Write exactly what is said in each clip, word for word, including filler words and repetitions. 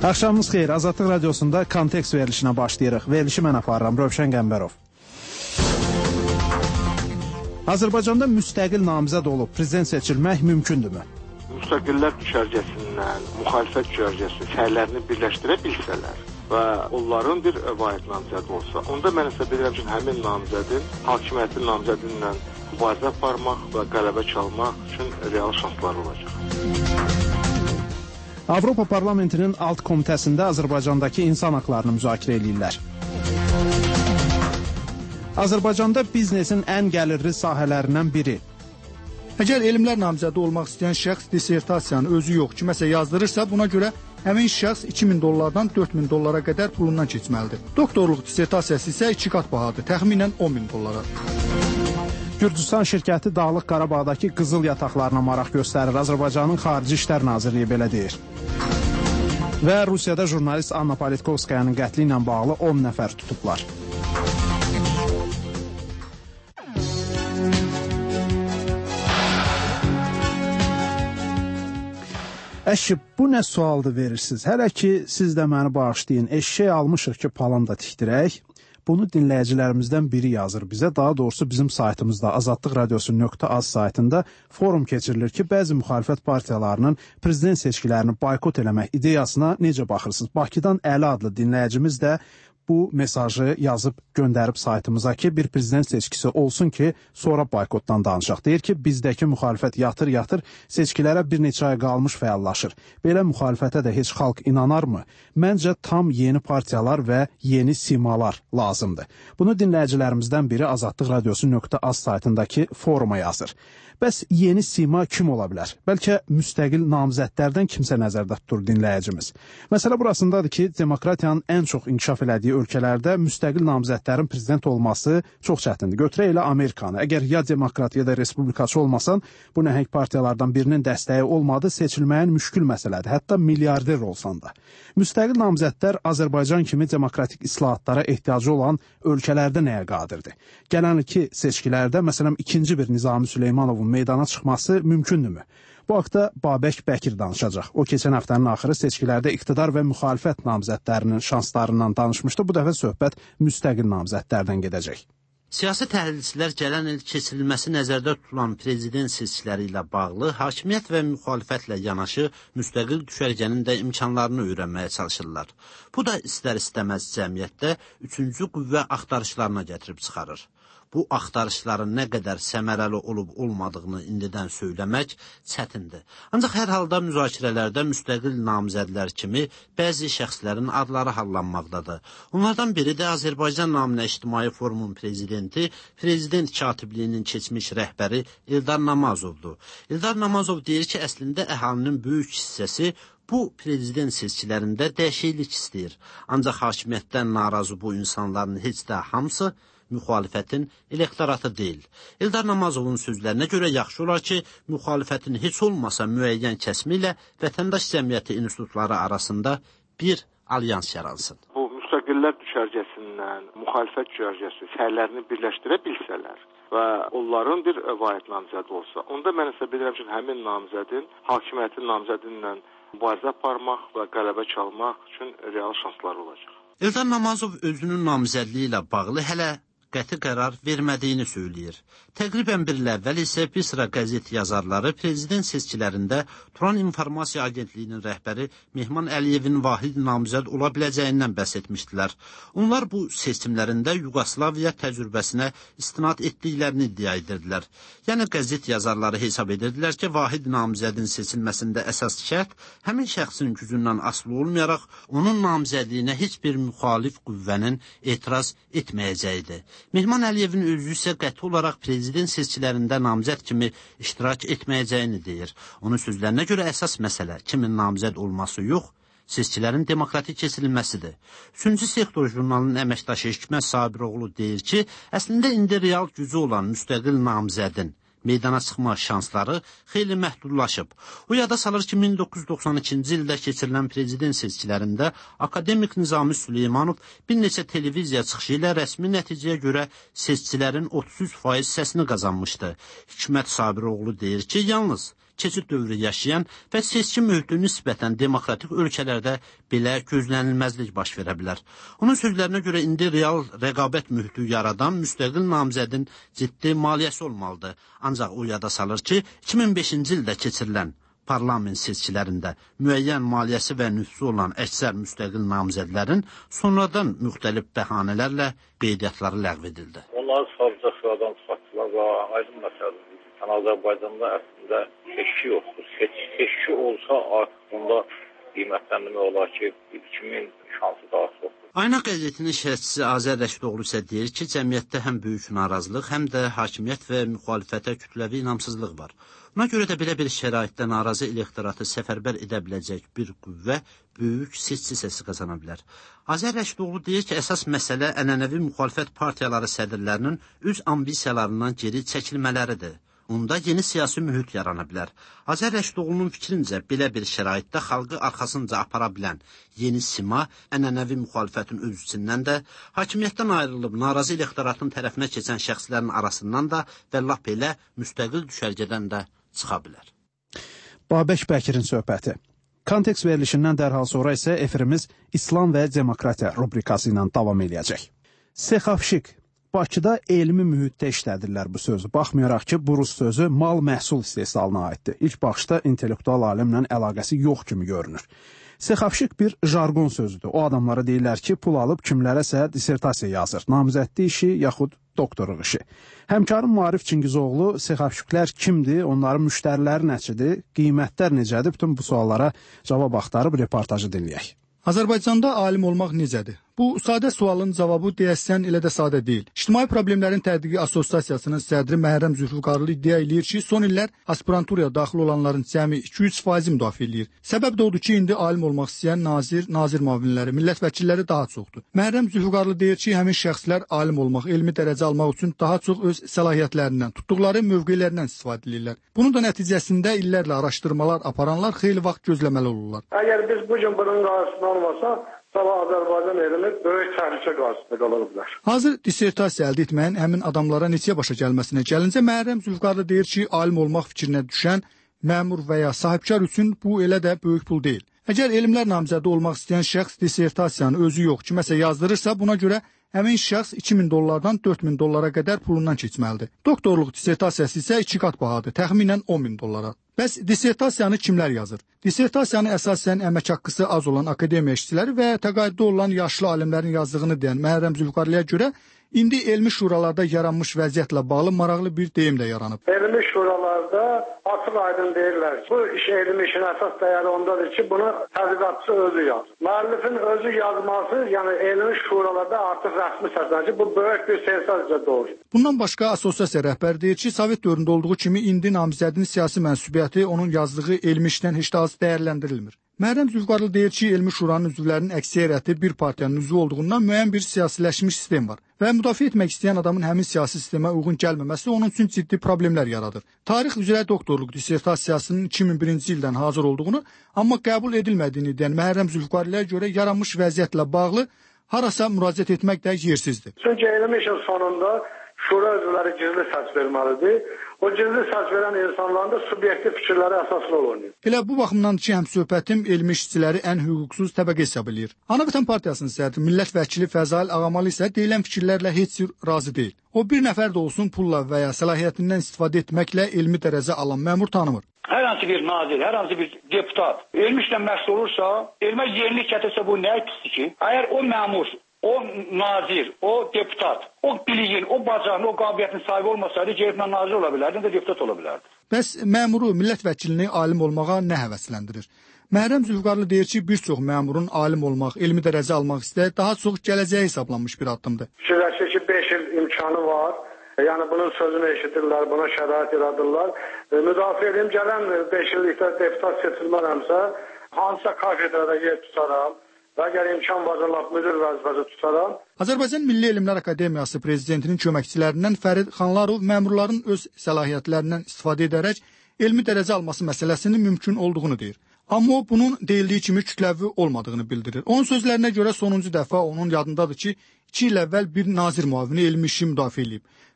Axşamınız xeyir. Azadlıq Radiosunda kontekst verilişinə başlayırıq. Verilişi mən aparıram, Rövşən Qəmbərov. Azərbaycanda müstəqil namizəd olub prezident seçilmək mümkündürmü? Müstəqillər düşərgəsindən, müxalifət düşərgəsi sərlərini birləşdirə bilsələr və onların bir vahid namizəd olsa, onda mən isə bilirəm ki, həmin namizədin, hakimiyyətin namizədinlə mübarizə aparmaq və qələbə çalmaq üçün real şanslar olacaq. Avropa Parlamentinin alt komitəsində Azərbaycandakı insan haqlarını müzakirə edirlər. Azərbaycanda biznesin ən gəlirli sahələrindən biri. Əgər elmlər namizədi olmaq istəyən şəxs dissertasiyanı özü yox, kiməsə yazdırırsa, buna görə həmin şəxs iki min dollardan dörd min dollara qədər pulundan keçməlidir. Doktorluq dissertasiyası isə iki qat bahadır, təxminən on min dollara. Gürcüstan şirkəti Dağlıq Qarabağdakı qızıl yataqlarına maraq göstərir. Azərbaycanın Xarici İşlər Nazirliyi belə deyir. Və Rusiyada jurnalist Anna Politkovskayanın qətli ilə bağlı on nəfər tutublar. Əşi, bu nə sualdır verirsiniz? Hələ ki, siz də məni bağışlayın. Eşşək almışıq ki, palan da tikdirək. Bunu dinləyicilərimizdən biri yazır bizə. Daha doğrusu bizim saytımızda azadlıq radiosu nöqtə az saytında forum keçirilir ki, bəzi müxalifət partiyalarının prezident seçkilərini boykot eləmək ideyasına necə baxırsınız? Bakıdan Əli adlı dinləyicimiz də bu mesajı yazıb göndərib saytımıza ki, bir prezident seçkisi olsun ki, sonra boykotdan danışaq. Deyir ki, bizdəki müxalifət yatır-yatır, seçkilərə bir neçə ay qalmış fəallaşır. Belə müxalifətə də heç xalq inanarmı? Məncə tam yeni partiyalar və yeni simalar lazımdır. Bunu dinləyicilərimizdən biri azadlıq radiosu nöqtə az saytındakı foruma yazır. Bəs yeni sima kim ola bilər? Bəlkə müstəqil namizədlərdən kimsə nəzərdə tutur dinləyicimiz. Məsələ burasındadır ki, demokratiyanın ən çox inkişaf elədiyi ölkələrdə müstəqil namizədlərin prezident olması çox çətindir. Götürək elə Amerikanı. Əgər ya demokrat ya da respublikaçı olmasan, bu nəhəng partiyalardan birinin dəstəyi olmadı, seçilməyin müşkül məsələdir. Hətta milyarder olsan da. Müstəqil namizədlər Azərbaycan kimi demokratik islahatlara ehtiyacı olan ölkələrdə nəyə qadirdir? Gələn ilki seçkilərdə, məsələn, ikinci bir Nizami Süleymanovun meydana çıxması mümkündürmü? Bu haqda Babək Bəkir danışacaq. O, keçən həftənin axırı seçkilərdə iqtidar və müxalifət namizədlərinin şanslarından danışmışdı. Bu dəfə söhbət müstəqil namizədlərdən gedəcək. Siyasi təhlilçilər gələn il keçirilməsi nəzərdə tutulan prezident seçkiləri ilə bağlı hakimiyyət və müxalifətlə yanaşı müstəqil düşərgənin də imkanlarını öyrənməyə çalışırlar. Bu da istər-istəməz cəmiyyətdə üçüncü qüvvə axtarışlarına gətirib çıxarır. Bu axtarışların nə qədər səmərəli olub-olmadığını indidən söyləmək çətindir. Ancaq hər halda müzakirələrdə müstəqil namizədlər kimi bəzi şəxslərin adları hallanmaqdadır. Onlardan biri də Azərbaycan naminə İctimai Forumun prezidenti, prezident katibliyinin keçmiş rəhbəri İldar Namazovdur. İldar Namazov deyir ki, əslində əhalinin böyük hissəsi bu prezident seçkilərində dəyişiklik istəyir. Ancaq hakimiyyətdən narazı bu insanların heç də hamısı müxalifətin elektoratı deyil. İldar Namazovun sözlərinə görə yaxşı olar ki, müxalifətin heç olmasa müəyyən kəsmi ilə vətəndaş cəmiyyəti institutları arasında bir alyans yaransın. Bu müstəqillər düşərgəsindən, müxalifət düşərgəsi sərlərini birləşdirə bilsələr və onların bir vahid namizədi olsa, onda mən isə bilirəm ki, həmin namizədin, hakimiyyətin namizədinlə mübarizə aparmaq və qələbə çalmaq üçün real şanslar olacaq. İldar Namazov özünün namizədliyi ilə bağlı hələ qəti qərar vermədiyini söyləyir. Təqribən bir il əvvəl isə bir sıra qəzet yazarları prezident seçkilərində Turan İnformasiya Agentliyinin rəhbəri Mehman Əliyevin vahid namizəd ola biləcəyindən bəhs etmişdilər. Onlar bu seçimlərində Yugoslaviya təcrübəsinə istinad etdiklərini iddia edirdilər. Yəni qəzet yazarları hesab edirdilər ki, vahid namizədin seçilməsində əsas şərt həmin şəxsin gücündən asılı olmayaraq onun namizədliyinə heç bir müxalif qüvvənin etiraz etməyəcəyidir. Mehman Əliyevin özü isə qəti olaraq prezident seçkilərində namizəd kimi iştirak etməyəcəyini deyir. Onun sözlərinə görə əsas məsələ kimin namizəd olması yox, seçkilərin demokratik keçirilməsidir. Üçüncü sektor jurnalının əməkdaşı Hikmət Sabiroğlu deyir ki, əslində indi real gücü olan müstəqil namizədin meydana çıxma şansları xeyli məhdudlaşıb. O yada salır ki, min doqquz yüz doxsan ikinci ildə keçirilən prezident seçkilərində akademik Nizami Süleymanov bir neçə televiziya çıxışı ilə rəsmi nəticəyə görə seçkilərin otuz üç faiz səsini qazanmışdı. Hikmət Sabiroğlu deyir ki, yalnız keçid dövrü yaşayan və seçki mühiti nisbətən demokratik ölkələrdə belə gözlənilməzlik baş verə bilər. Onun sözlərinə görə indi real rəqabət mühiti yaradan müstəqil namizədin ciddi maliyyəsi olmalıdır. Ancaq o yada salır ki, iki min beşinci ildə keçirilən parlament seçkilərində müəyyən maliyyəsi və nüfusu olan əksər müstəqil namizədlərin sonradan müxtəlif bəhanələrlə qeydiyyatları ləğv edildi. Onları savcı sıradan çıxartdılar və aydın məsələdir. Yəni Azərbaycanda əslində seçki yoxdur. Seç, seçki olsa artıq bunda qiymətləndirmək olar ki, kimin şansı daha çoxdur. Ayna qəzetinin şərhçisi Azər Rəşidoğlu isə deyir ki, cəmiyyətdə həm böyük narazılıq, həm də hakimiyyət və müxalifətə kütləvi inamsızlıq var. Buna görə də belə bir şəraitdə narazı elektoratı səfərbər edə biləcək bir qüvvə böyük seçki səsi qazana bilər. Azər Rəşidoğlu deyir ki, əsas məsələ ənənəvi müxalifət partiyaları sədrlərinin öz ambisiyalarından geri çəkilmələridir. Onda yeni siyasi mühit yarana bilər. Azər Rəşidoğlu'nun fikrincə belə bir şəraitdə xalqı arxasınca apara bilən yeni sima ənənəvi müxalifətin özüsündən də, hakimiyyətdən ayrılıb narazı elektoratın tərəfinə keçən şəxslərin arasından da və lap elə müstəqil düşərgədən də çıxa bilər. Babək Bəkirin söhbəti. Kontekst verilişindən dərhal sonra isə efirimiz İslam və Demokratiya rubrikası ilə davam edəcək. Sekhavşik. Bakıda elmi mühitdə işlədirlər bu sözü. Baxmayaraq ki, bu rus sözü mal məhsul istehsalına aiddir. İlk baxışda intellektual alimlə əlaqəsi yox kimi görünür. Sekhavşik bir jargon sözüdür. O adamlara deyirlər ki, pul alıb kimlərəsə dissertasiya yazır. Namizədli işi yaxud doktorluq işi. Həmkarım Maarif Çingizoğlu Sekhavşiklər kimdir, onların müştəriləri nəçidir, qiymətlər necədir? Bütün bu suallara cavab axtarıb reportajı dinləyək. Azərbaycanda alim olmaq necədir? Bu sadə sualın cavabı deyəsən elə də sadə deyil. İctimai Problemlərin Tədqiqi Assosiasiyasının sədri Məhrəm Zülfüqarlı iddia eləyir ki, son illər aspiranturaya daxil olanların cəmi iki üç faizi müdafiə eləyir. Səbəb də odur ki, indi alim olmaq istəyən nazir, nazir müavinləri, millət vəkilləri daha çoxdur. Məhrəm Zülfüqarlı deyir ki, həmin şəxslər alim olmaq, elmi dərəcə almaq üçün daha çox öz səlahiyyətlərindən, tutduqları mövqelərindən istifadə edirlər. Bunun da nəticəsində illərlə araşdırmalar aparanlar xeyli vaxt gözləməli olurlar. Əgər biz bu gün bunun qarşısını almasaq, sabah Azərbaycan elmi böyük təhlükə qarşısında qala bilər. Hazır dissertasiya əldə etməyin həmin adamlara neçə başa gəlməsinə gəlincə, Məhrəm Zülfüqarlı deyir ki, alim olmaq fikrinə düşən məmur və ya sahibkar üçün bu elə də böyük pul deyil. Əgər elmlər namizədi olmaq istəyən şəxs dissertasiyanı özü yox, kiməsə yazdırırsa, buna görə həmin şəxs iki min dollardan dörd min dollara qədər pulundan keçməlidir. Doktorluq dissertasiyası isə iki qat bahadır, təxminən on min dollara. Bəs dissertasiyanı kimlər yazır? Dissertasiyanı əsasən əmək haqqısı az olan akademiya işçiləri və təqaüddə olan yaşlı alimlərin yazdığını deyən Məhrəm Zülfüqarlıya görə indi elmi şuralarda yaranmış vəziyyətlə bağlı maraqlı bir deyim də yaranıb. Elmi şuralarda açıq aydın deyirlər ki, bu iş elmi işin əsas dəyəri ondadır ki, bunu tədqiqatçı özü yazır. Müəllifin özü yazması, yəni elmi şuralarda artıq rəsmi səslənir ki, bu böyük bir sensasiya doğru. Bundan başqa assosiasiya rəhbəri deyir ki, Sovet dövründə olduğu kimi indi namizədin siyasi mənsubiyyəti onun yazdığı elmi işdən heç də az dəyərləndirilmir. Məhrəm Zülfüqarlı deyir ki, elmi şuranın üzvlərinin əksəriyyəti bir partiyanın üzvü olduğundan müəyyən bir siyasiləşmiş sistem var və müdafiə etmək istəyən adamın həmin siyasi sistemə uyğun gəlməməsi onun üçün ciddi problemlər yaradır. Tarix üzrə doktorluq dissertasiyasının iki min birinci ildən hazır olduğunu, amma qəbul edilmədiyini deyən Məhrəm Zülfüqarlıya görə yaranmış vəziyyətlə bağlı harasa müraciət etmək də yersizdir. Çünki elmi işin sonunda şura üzvləri gizli səs verməlidir. O gizli səs verən insanların da subyektiv fikirləri əsas rol oynayır. Elə bu baxımdan ki, həmsöhbətim elmi işçiləri ən hüquqsuz təbəqə hesab edir. Ana Vətən Partiyasının sədri, millət vəkili Fəzail Ağamalı isə deyilən fikirlərlə heç cür razı deyil. O bir nəfər də olsun pulla və ya səlahiyyətindən istifadə etməklə elmi dərəcə alan məmur tanımır. Hər hansı bir nazir, hər hansı bir deputat elmi işlə məşğul olursa, elmə yenilik gətirsə bu nə pisdir ki? Əgər o məmur, o nazir, o deputat, o biliyin, o bacarığın, o qabiliyyətin sahibi olmasaydı, gəlib nazir ola bilərdi, də deputat ola bilərdi. Bəs məmuru, millət vəkilini alim olmağa nə həvəsləndirir? Məhrəm Zülfüqarlı deyir ki, bir çox məmurun alim olmaq, elmi dərəcə almaq istəyi daha çox gələcəyə hesablanmış bir addımdır. Fikirləşir ki, beş il imkanı var. Yəni bunun sözünü eşidirlər, buna şərait yaradırlar. E, müdafiə edeyim, gələn beş illikdə deputat seçilmərəmsə, hansısa kafedrada yer tutaram və əgər imkan varsa lap müdür vəzifəsi tutaram. Azərbaycan Milli Elmlər Akademiyası prezidentinin köməkçilərindən Fərid Xanlarov məmurların öz səlahiyyətlərindən istifadə edərək elmi dərəcə alması məsələsinin mümkün olduğunu deyir. Amma o bunun deyildiyi kimi kütləvi olmadığını bildirir. Onun sözlərinə görə sonuncu dəfə onun yadındadır ki, iki il əvvəl bir nazir müavini elmi işi müdafiə edib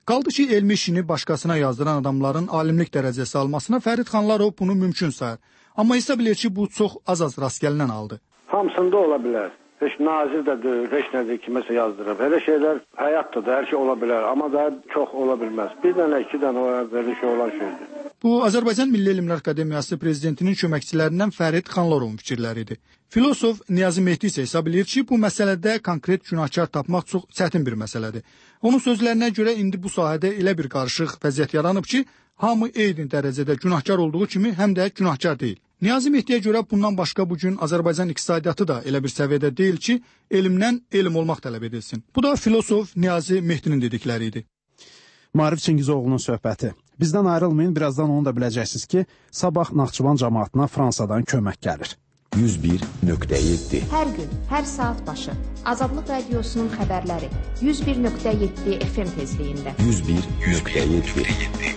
Qaldı ki, elmi işini başqasına yazdıran adamların alimlik dərəcəsi almasına Fərid Xanlarov bunu mümkün sayır. Amma hesab edir ki, bu çox az-az rast gəlinən haldır. Hamısında ola bilər. Heç nazir də deyil, heç nədir kiməsə yazdırıb. Elə şeylər həyatdır da, hər şey ola bilər. Amma da çox ola bilməz. Bir dənə, iki dənə o belə şey olan şeydir. Bu, Azərbaycan Milli Elmlər Akademiyası prezidentinin köməkçilərindən Fərid Xanlarovun fikirləridir. Filosof Niyazi Mehdi isə hesab edir ki, bu məsələdə konkret günahkar tapmaq çox çətin bir məsələdir. Onun sözlərinə görə indi bu sahədə elə bir qarışıq vəziyyət yaranıb ki, hamı eyni dərəcədə günahkar olduğu kimi həm də günahkar deyil. Niyazi Mehdiyə görə bundan başqa bugün Azərbaycan iqtisadiyyatı da elə bir səviyyədə deyil ki, elmdən elm olmaq tələb edilsin. Bu da filosof Niyazi Mehdinin dedikləri idi. Maarif Çingizoğlu'nun söhbəti. Bizdən ayrılmayın, birazdan onu da biləcəksiniz ki, sabah Naxçıvan cəmaatına Fransadan kömək gəlir. yüz bir nöqtə yeddi. Hər gün, hər saat başı Azadlıq Radiosunun xəbərləri yüz bir nöqtə yeddi F M tezliyində. yüz bir nöqtə yeddi.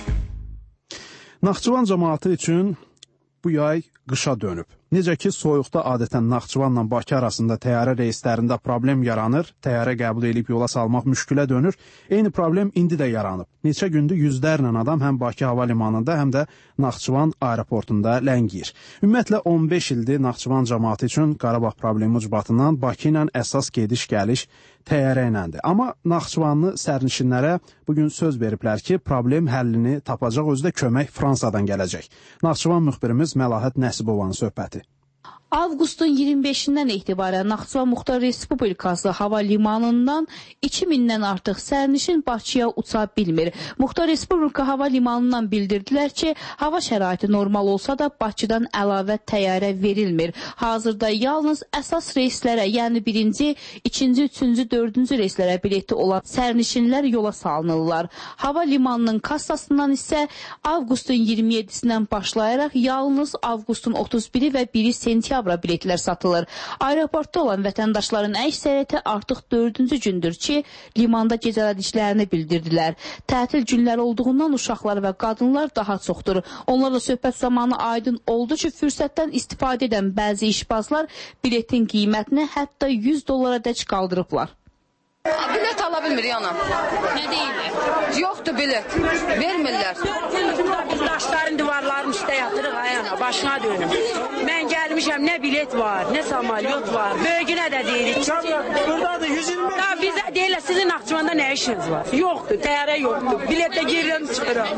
Naxçıvan cəmaatı üçün bu yay qışa dönüb. Necə ki, soyuqda adətən Naxçıvanla Bakı arasında təyyarə reyslərində problem yaranır, təyyarə qəbul edib yola salmaq müşkülə dönür. Eyni problem indi də yaranıb. Neçə gündür yüzlərlə adam həm Bakı hava limanında, həm də Naxçıvan aeroportunda ləngiyir. Ümumiyyətlə on beş ildir Naxçıvan cəmaatı üçün Qarabağ problemi ucbatından Bakı ilə əsas gediş-gəliş təyyarə iləndir. Amma Naxçıvanlı sərnişinlərə bugün söz veriblər ki, problem həllini tapacaq, özü də kömək Fransadan gələcək. Naxçıvan müxbirimiz Məlahət Nəsibovanın söhbəti. Avqustun iyirmi beşindən etibarən Naxçıvan Muxtar Respublikası hava limanından iki mindən artıq sərnişin Bakıya uça bilmir. Muxtar Respublika hava limanından bildirdilər ki, hava şəraiti normal olsa da Bakıdan əlavə təyyarə verilmir. Hazırda yalnız əsas reyslərə, yəni birinci, ikinci, üçüncü, dördüncü reyslərə bileti olan sərnişinlər yola salınırlar. Hava limanının kassasından isə avqustun iyirmi yeddisindən başlayaraq yalnız avqustun otuz biri və biri sentyabr biletlər satılır. Aeroportda olan vətəndaşların əksəriyyəti artıq dördüncü gündür ki, limanda gecələdiklərini bildirdilər. Tətil günləri olduğundan uşaqlar və qadınlar daha çoxdur. Onlarla söhbət zamanı aydın oldu ki, fürsətdən istifadə edən bəzi işbazlar biletin qiymətini hətta yüz dollara dək qaldırıblar. Bilet ala bilmirik ana. Nə deyirlər? Yoxdur bilet. Vermirlər. Biz daşların divarlarının üstə yatırıq ayana, başına dönüm. Mən gəlmişəm, nə bilet var, nə samalyot var. Böyüyünə də deyirik. Buradadır yüz iyirmi. Da bizə deyirlər, sizin Naxçıvanda nə işiniz var? Yoxdur, təyyarə yoxdur. Biletə girirəm, çıxıram.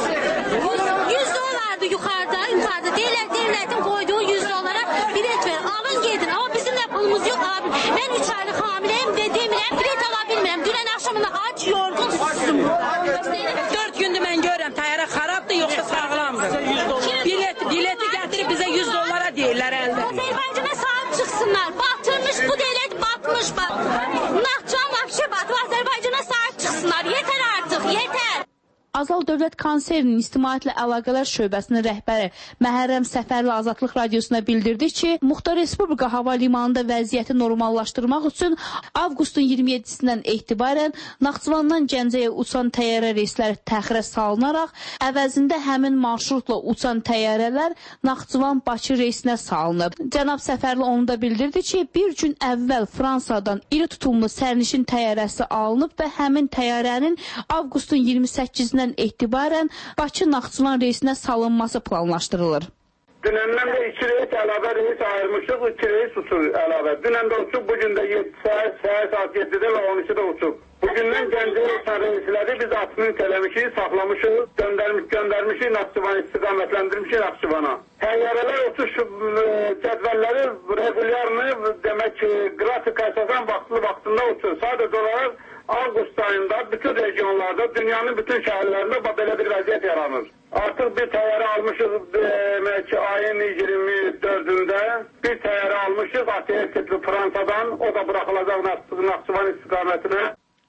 yüz dollardır yuxarıda, yuxarıda. Deyirlər, devlətin qoyduğu yüz dollara bilet ver. Alın gedin. Amma bizim nə pulumuz yox abi. Mən üç aylıq hamiləyim və demirəm, bilet ala bilmirəm. Dünən axşamında aç, yorğun, susum. Dörd gündür mən görürəm, təyyarə xarabdır, yoxsa sağlamdır. Bilet, bileti gətirib bizə yüz dollara deyirlər əldə. Azərbaycana sahib çıxsınlar. Batırmış, bu devlet batmış. Naxçıvan vəbşə batıb, Azərbaycana sahib çıxsınlar. Yetər artıq, yetər. Azal Dövlət Konservinin İctimaiyyətlə Əlaqələr Şöbəsinin rəhbəri Məhərrəm Səfərli Azadlıq Radiosuna bildirdi ki, Muxtar Respublika hava limanında vəziyyəti normallaşdırmaq üçün avqustun iyirmi yeddisindən etibarən Naxçıvandan Gəncəyə uçan təyyarə reysləri təxirə salınaraq, əvəzində həmin marşrutla uçan təyyarələr Naxçıvan-Bakı reysinə salınıb. Cənab Səfərli onu da bildirdi ki, bir gün əvvəl Fransadan iri tutumlu sərnişin təyyarəsi alınıb və həmin təyyarənin avqustun iyirmi səkkisindən etibarən Bakı-Naxçıvan reysinə salınması planlaşdırılır. Dünəndən də iki reys əlavə reys ayırmışıq, iki reys uçur əlavə. Dünən də uçub, bugün də səhər saat yeddidə və on ikidə uçub. Bugündən Gəncəyə uçan reysləri biz atmint eləmişik, saxlamışıq, göndərmiş, göndərmişik Naxçıvan istiqamətləndirmişik Naxçıvana. Təyyarələr uçuş cədvəlləri regularını, demək ki, qrafik əsasən vaxtlı vaxtında uçur. Sadəcə olaraq avqust ayında bütün regionlarda, dünyanın bütün şəhərlərində belə bir vəziyyət yaranır. Artıq bir təyyarə almışıq demək ki, ayın iyirmi dördündə bir təyyarə almışıq A T S tipli Fransadan, o da buraxılacaq Naxçıvan istiqamətinə.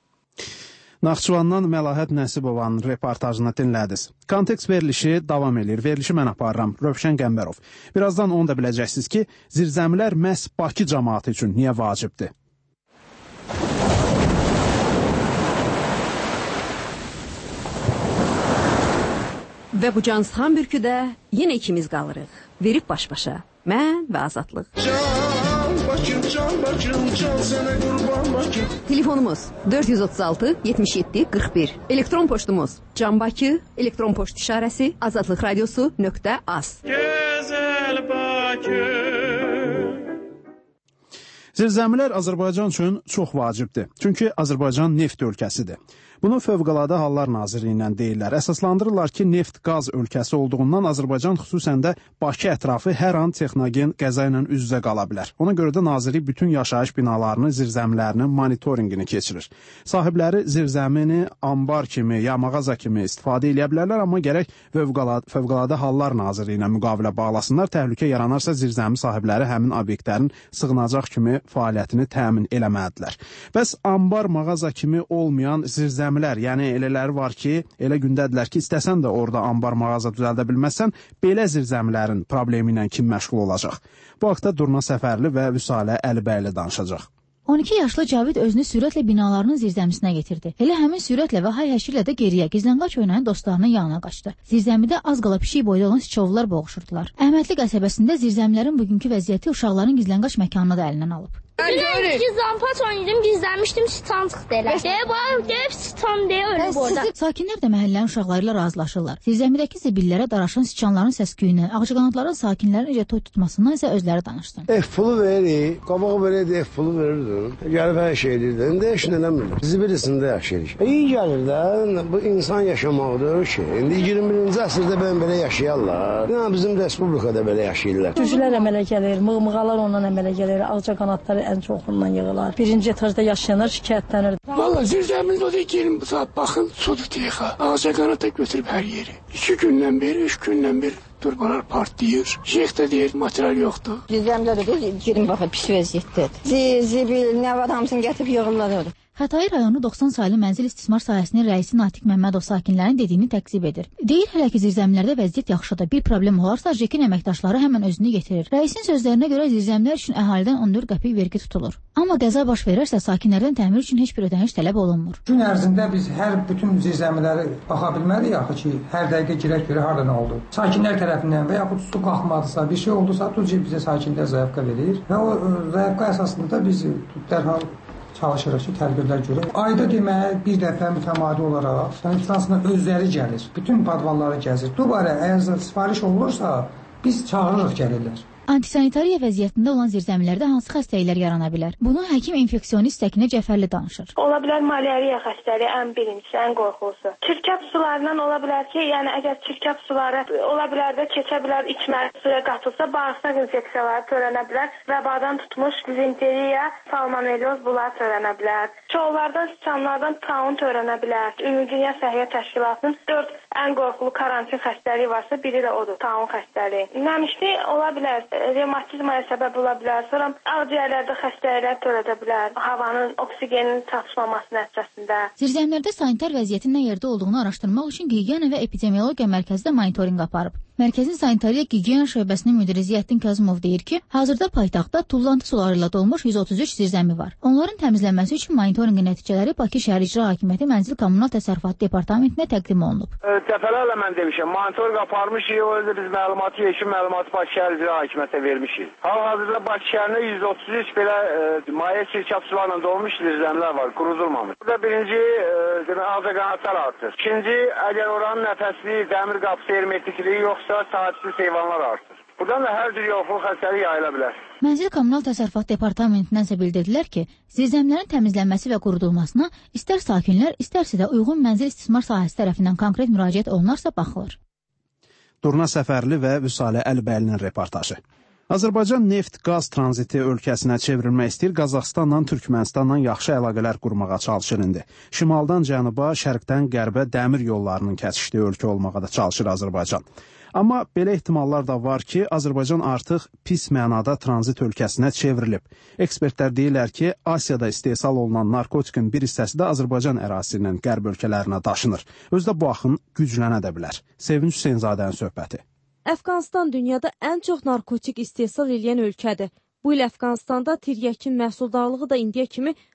Naxçıvandan Məlahət Nəsibovanın reportajını dinlədiniz. Kontekst verilişi davam edir. Verilişi mən aparıram, Rövşən Qəmbərov. Birazdan onu da biləcəksiniz ki, zirzəmilər məhz Bakı cəmaatı üçün niyə vacibdir? Və bu cansıxan bürküdə yenə ikimiz qalırıq. Verib baş-başa. Mən və Azadlıq. can Bakım, can Bakım, can sənə qurban Bakım. Telefonumuz dörd yüz otuz altı yetmiş yeddi qırx bir. Elektron poçtumuz canbakı, elektron poçt işarəsi azadlıq radiosu nöqtə az. Gözəl Bakı. Zirzəmilər Azərbaycan üçün çox vacibdir. Çünki Azərbaycan neft ölkəsidir. Bunu Fövqəladə Hallar Nazirliyindən deyirlər. Əsaslandırırlar ki, neft, qaz ölkəsi olduğundan Azərbaycan xüsusən də Bakı ətrafı hər an texnogen qəza ilə üz-üzə qala bilər. Ona görə də nazirlik bütün yaşayış binalarını, zirzəmilərinin monitorinqini keçirir. Sahibləri zirzəmini ambar kimi, ya mağaza kimi istifadə edə bilərlər, amma gərək Fövqəladə, Fövqəladə Hallar Nazirliyi ilə müqavilə bağlasınlar. Təhlükə yaranarsa zirzəmi sahibləri həmin obyektlərin sığınacaq kimi fəaliyyətini təmin eləməlidirlər. Bəs ambar, mağaza kimi olmayan zirzəmi yəni elələri var ki, elə gündədirlər ki, istəsən də orada ambar mağaza düzəldə bilməzsən, belə zirzəmilərin problemi ilə kim məşğul olacaq? Bu haqda Durna Səfərli və Vüsalə Əlibəyli danışacaq. on iki yaşlı Cavid özünü sürətlə binalarının zirzəmisinə getirdi. Elə həmin sürətlə və hay-həşirlə də geriyə gizlənqaç oynayan dostlarının yanına qaçdı. Zirzəmidə az qala pişik boyda olan siçovullar boğuşurdular. Əhmədli qəsəbəsində zirzəmilərin bugünkü vəziyyəti uşaqların gizlənqaç məkanını da əlindən alıb. Dünən iki zampat oynaydım, gizlənmişdim, sitan çıxdı elə. Deyə bax, deyib sitan deyə ölüb orada. Sakinlər də məhəllənin uşaqları ilə razılaşırlar. Zirzəmidəki zibillərə daraşan siçanların səs-küyünü, ağcaqanadların sakinlərin necə toy tutmasından isə özləri danışsın. F pulu verir, qabağı verirdi, F pulu verirdi. Gəlib hər şey edirdi. İndi heç nə eləmirlər. Zibilisində yaşayırıq. İyi gəlir də, bu insan yaşamaqdır ki. İndi iyirmi birinci əsrdə ben belə yaşayarlar. Yəni bizim respublikada belə yaşayırlar. Cücülər əmələ gəlir, mığmığalar ondan əmələ gəlir, ağcaqanadları ən çoxundan yığılar. Birinci etajda yaşayanlar şikayətlənir. Valla zirzəmində o da gelin saat baxın, sudur deyiqa. Ağcaqanada götürüb hər yeri. İki gündən beri, üç gündən beri turbalar partlayır. Şeyh də deyir, material yoxdur. Zirzəmdə də girin baxın, pis vəziyyətdədir. Zibil, nə var, hamısını gətirib yığırlar orada. Xətai rayonu doxsan saylı mənzil istismar sahəsinin rəisi Natiq Məmmədov sakinlərin dediyini təqzib edir. Deyir hələ ki zirzəmilərdə vəziyyət yaxşıdır. Bir problem olarsa Jekin əməkdaşları həmən özünü yetirir. Rəisin sözlərinə görə zirzəmilər üçün əhalidən on dörd qəpik vergi tutulur. Amma qəza baş verərsə sakinlərdən təmir üçün heç bir ödəniş tələb olunmur. Gün ərzində biz hər bütün zirzəmiləri baxa bilmərik axı ki, hər dəqiqə girək görə harda nə oldu. Sakinlər tərəfindən və yaxud su qalxmadısa, bir şey oldusa, tutucu bizə sakinlər zayıfqa verir və o zayıfqa əsasında biz dərhal çalışırıq ki, tədbirlər görək. Ayda demək, bir dəfə mütəmadi olaraq sanitasına özləri gəlir. Bütün padvalları gəzir. Dubara, əgər sifariş olursa, biz çağırırıq gəlirlər. Antisanitariya vəziyyətində olan zirzəmilərdə hansı xəstəliklər yarana bilər? Bunu həkim infeksionist Səkinə Cəfərli danışır. Ola bilər malariya xəstəliyi ən birincisi, ən qorxulusu. Çirkab sularından ola bilər ki, yəni əgər çirkab suları ola bilər də keçə bilər, içməli suya qatılsa, bağırsaq infeksiyaları törənə bilər, vəbadan tutmuş dizenteriya, salmonelloz bunlar törənə bilər. Çoğullardan, sıçanlardan taun törənə bilər. Ümumi Dünya Səhiyyə Təşkilatının dörd ən qorxulu karantin xəstəliyi varsa, biri də odur, taun xəstəliyi. Nəmişli ola bilər. Revmatizmaya səbəb ola bilər, sonra ağciyərlərdə xəstəliklər törədə bilər, havanın, oksigenin çatışmaması nəticəsində. Zirzəmilərdə sanitar vəziyyətin nə yerdə olduğunu araşdırmaq üçün Gigiyena və Epidemiologiya Mərkəzi də monitorinq aparıb. Mərkəzin sanitariya Gigiyena şöbəsinin müdiri Ziyəddin Kazımov deyir ki, hazırda paytaxtda tullantı suları ilə dolmuş yüz otuz üç zirzəmi var. Onların təmizlənməsi üçün monitorinqin nəticələri Bakı Şəhər İcra Hakimiyyəti Mənzil Kommunal Təsərrüfatı Departamentinə təqdim olunub. Dəfələrlə mən demişəm, monitorinq aparmışıq, o yüzden biz məlumatı, yeşil məlumatı Bakı Şəhər İcra Hakimiyyətinə vermişik. Hal-hazırda Bakı şəhərində yüz otuz üç belə e, maye çirkab sularla dolmuş zirzəmilər var, qurudulmamış. Burada birinci e, ağcaqanadlar artır. İkinci, əgər oranın nəfəsliyi, dəmir qapısı, hermetikliyi yoxsa sahibsiz heyvanlar artır. Buradan da hər cür yoxluq xəstəliyi yayıla bilər. Mənzil Kommunal Təsərrüfat Departamentindən isə bildirdilər ki, zirzəmlərin təmizlənməsi və qurudulmasına istər sakinlər, istərsə də uyğun mənzil istismar sahəsi tərəfindən konkret müraciət olunarsa baxılır. Durna Səfərli və Vüsalə Əlibəlinin reportajı. Azərbaycan neft-qaz tranziti ölkəsinə çevrilmək istəyir, Qazaxstanla, Türkmənistanla yaxşı əlaqələr qurmağa çalışır indi. Şimaldan cənuba, şərqdən qərbə dəmir yollarının kəsişdiyi ölkə olmağa da çalışır Azərbaycan. Amma belə ehtimallar da var ki, Azərbaycan artıq pis mənada tranzit ölkəsinə çevrilib. Ekspertlər deyirlər ki, Asiyada istehsal olunan narkotikin bir hissəsi də Azərbaycan ərazisindən qərb ölkələrinə daşınır. Özdə bu axın güclənə də bilər. Sevinç Hüseynzadənin söhbəti. Əfqanistan dünyada ən çox narkotik istehsal edən ölkədir. Bu il Əfqanistanda tiryəkin məhsuldarlığı da indiyə kimi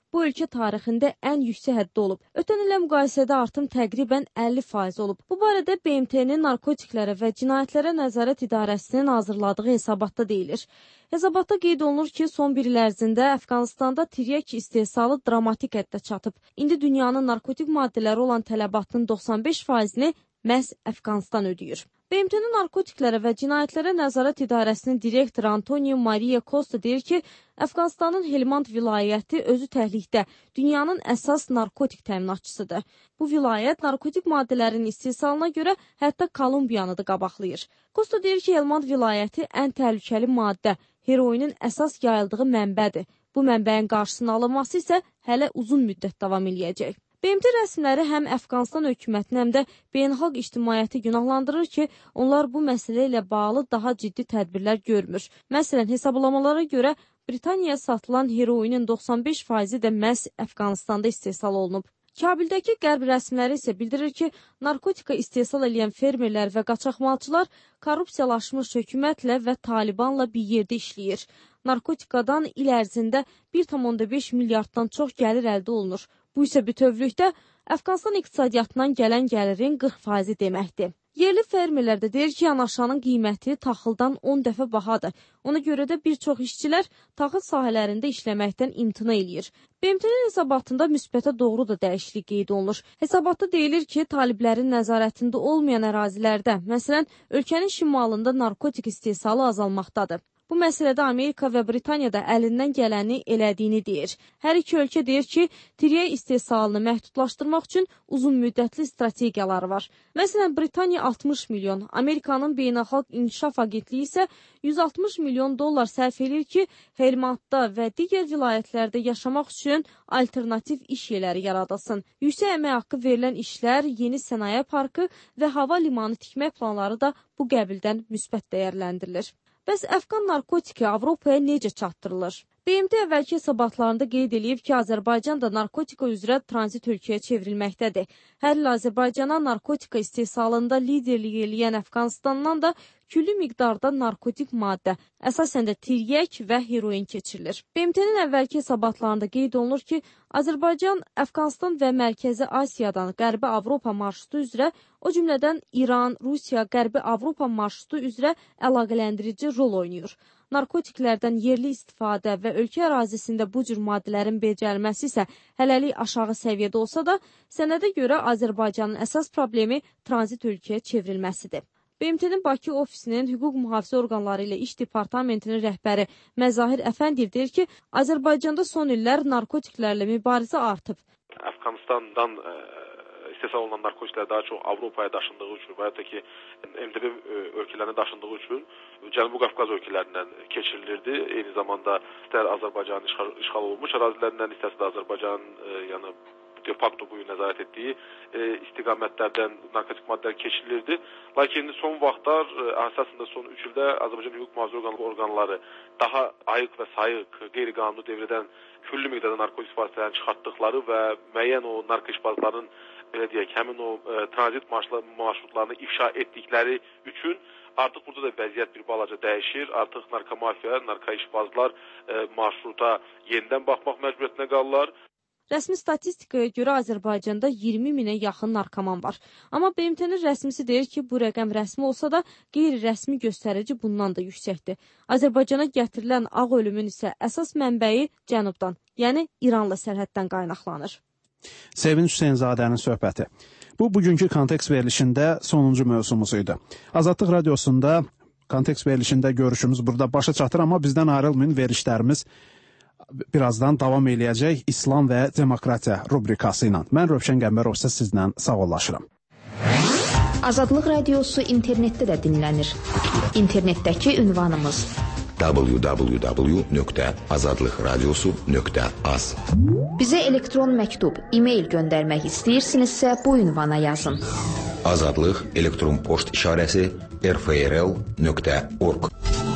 bu ölkə tarixində ən yüksək həddə olub. Ötən illə müqayisədə artım təqribən əlli faiz olub. Bu barədə B M T-nin Narkotiklərə və Cinayətlərə Nəzarət İdarəsinin hazırladığı hesabatda deyilir. Hesabatda qeyd olunur ki, son bir il ərzində Əfqanistanda tiryək istehsalı dramatik həddə çatıb. İndi dünyanın narkotik maddələri olan tələbatının doxsan beş faizini məhz Əfqanistan ödəyir. B M T-nin Narkotiklərə və Cinayətlərə Nəzarət İdarəsinin direktoru Antonio Maria Costa deyir ki, Əfqanistanın Helmand vilayəti özü təhlükdə dünyanın əsas narkotik təminatçısıdır. Bu vilayət narkotik maddələrin istehsalına görə hətta Kolumbiyanı da qabaqlayır. Costa deyir ki, Helmand vilayəti ən təhlükəli maddə, heroinin əsas yayıldığı mənbədir. Bu mənbəyin qarşısının alınması isə hələ uzun müddət davam eləyəcək. B M T rəsmiləri həm Əfqanistan hökumətini, həm də beynəlxalq ictimaiyyəti günahlandırır ki, onlar bu məsələ ilə bağlı daha ciddi tədbirlər görmür. Məsələn, hesablamalara görə Britaniyaya satılan heroinin doxsan beş faizi də məhz Əfqanistanda istehsal olunub. Kabildəki qərb rəsmiləri isə bildirir ki, narkotika istehsal edən fermerlər və qaçaqmalçılar korrupsiyalaşmış hökumətlə və Talibanla bir yerdə işləyir. Narkotikadan il ərzində bir tam onda beş milyarddan çox gəlir əldə olunur. Bu isə bütövlükdə Əfqanistan iqtisadiyyatından gələn gəlirin qırx faizi deməkdir. Yerli fermerlər də deyir ki, yanaşanın qiyməti taxıldan on dəfə bahadır. Ona görə də bir çox işçilər taxıl sahələrində işləməkdən imtina eləyir. B M T-nin hesabatında müsbətə doğru da dəyişiklik qeyd olunur. Hesabatda deyilir ki, taliblərin nəzarətində olmayan ərazilərdə, məsələn, ölkənin şimalında narkotik istehsalı azalmaqdadır. Bu məsələdə Amerika və Britaniya da əlindən gələni elədiyini deyir. Hər iki ölkə deyir ki, tiryək istehsalını məhdudlaşdırmaq üçün uzun müddətli strategiyaları var. Məsələn, Britaniya altmış milyon, Amerikanın Beynəlxalq İnkişaf Agentliyi isə yüz altmış milyon dollar sərf edir ki, Helmandda və digər vilayətlərdə yaşamaq üçün alternativ iş yerləri yaradılsın. Yüksək əmək haqqı verilən işlər, yeni sənaye parkı və hava limanı tikmək planları da bu qəbildən müsbət dəyərləndirilir. Bəs Əfqan narkotiki Avropaya necə çatdırılır? B M T əvvəlki hesabatlarında qeyd edib ki, Azərbaycan da narkotika üzrə tranzit ölkəyə çevrilməkdədir. Hər il Azərbaycana narkotika istehsalında liderlik eləyən Əfqanistandan da külli miqdarda narkotik maddə, əsasən də tiryək və heroin keçirilir. B M T-nin əvvəlki hesabatlarında qeyd olunur ki, Azərbaycan, Əfqanistan və Mərkəzi Asiyadan Qərbi Avropa marşrutu üzrə, o cümlədən İran, Rusiya, Qərbi Avropa marşrutu üzrə əlaqələndirici rol oynayır. Narkotiklərdən yerli istifadə və ölkə ərazisində bu cür maddələrin becərilməsi isə hələlik aşağı səviyyədə olsa da, sənədə görə Azərbaycanın əsas problemi tranzit ölkəyə çevrilməsidir. B M T-nin Bakı ofisinin hüquq mühafizə orqanları ilə iş departamentinin rəhbəri Məzahir Əfəndiyev deyir ki, Azərbaycanda son illər narkotiklərlə mübarizə artıb. Əfqanistandan istehsal olunan narkotiklər daha çox Avropaya daşındığı üçün və ya da ki, M D B ölkələrinə daşındığı üçün Cənubi Qafqaz ölkələrindən keçirilirdi. Eyni zamanda istər Azərbaycanın işğal, işğal olunmuş ərazilərindən, istərsə də Azərbaycanın yəni de facto bu nəzarət etdiyi e, istiqamətlərdən narkotik maddələr keçirilirdi. Lakin son vaxtlar, e, əsasında son üç ildə Azərbaycan hüquq mühafizə orqanları daha ayıq və sayıq, qeyri-qanuni devrədən külli miqdarda narkotik vasitələrini çıxartdıqları və müəyyən o narkotiklərin belə deyək, həmin o e, tranzit marşrutlarını ifşa etdikləri üçün artıq burada da vəziyyət bir balaca dəyişir. Artıq narkomafiya, narkoişbazlar e, marşruta yenidən baxmaq məcburiyyətinə qalırlar. Rəsmi statistikaya görə Azərbaycanda iyirmi minə yaxın narkoman var. Amma B M T-nin rəsmisi deyir ki, bu rəqəm rəsmi olsa da qeyri-rəsmi göstərici bundan da yüksəkdir. Azərbaycana gətirilən ağ ölümün isə əsas mənbəyi cənubdan, yəni İranla sərhəddən qaynaqlanır. Sevinç Hüseynzadənin söhbəti. Bu, bugünkü kontekst verilişində sonuncu mövzumuz idi. Azadlıq radiosunda kontekst verilişində görüşümüz burada başa çatır, amma bizdən ayrılmayın, verilişlərimiz birazdan davam eləyəcək İslam və Demokratiya rubrikası ilə. Mən Rövşən Qəmbərov isə sizlə sağollaşıram. Azadlıq radiosu internetdə də dinlənir. İnternetdəki ünvanımız w w w nöqtə azadlıq radiosu nöqtə az. Bizə elektron məktub, e-mail göndərmək istəyirsinizsə bu ünvana yazın. Azadlıq elektron poçt işarəsi r f r l nöqtə org.